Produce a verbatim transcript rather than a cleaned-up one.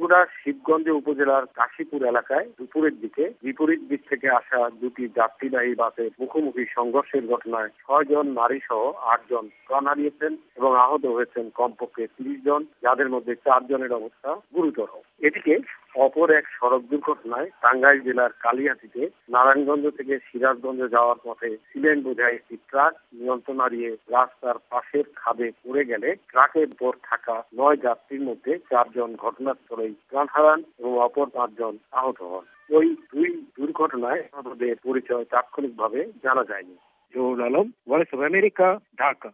বগুড়া শিবগঞ্জ উপজেলার কাশীপুর এলাকায় দুপুরের দিকে বিপরীত দিক থেকে আসা দুটি যাত্রীবাহী বাসের মুখোমুখি সংঘর্ষের ঘটনায় ছয় জন নারী সহ আট জন প্রাণ হারিয়েছেন এবং আহত হয়েছেন কমপক্ষে তিরিশ জন, যাদের মধ্যে চার জনের অবস্থা গুরুতর। এদিকে অপর এক সড়ক দুর্ঘটনায় টাঙ্গাইল জেলার কালিয়াতীতে নারায়ণগঞ্জ থেকে সিরাজগঞ্জ যাওয়ার পথে সিমেন্ট বোঝাই একটি ট্রাক নিয়ন্ত্রণ হারিয়ে রাস্তার পাশের খাদে পড়ে গেলে ট্রাকের উপর থাকা নয় যাত্রীর মধ্যে চারজন ঘটনাস্থলেই প্রাণ হারান এবং অপর পাঁচজন আহত হন। ওই দুই দুর্ঘটনায় আহতদের পরিচয় তাৎক্ষণিকভাবে জানা যায়নি। Zahurul Alam, voice of America, Dhaka.